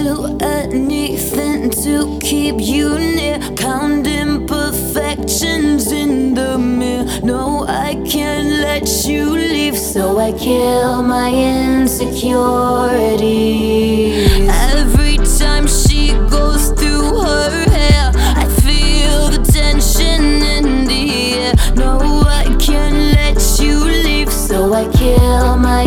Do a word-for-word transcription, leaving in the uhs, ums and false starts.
do anything to keep you near, count imperfections in the mirror. No, I can't let you leave, so I kill my insecurities. Every time she goes through her hair, I feel the tension in the air. No, I can't let you leave, so I kill my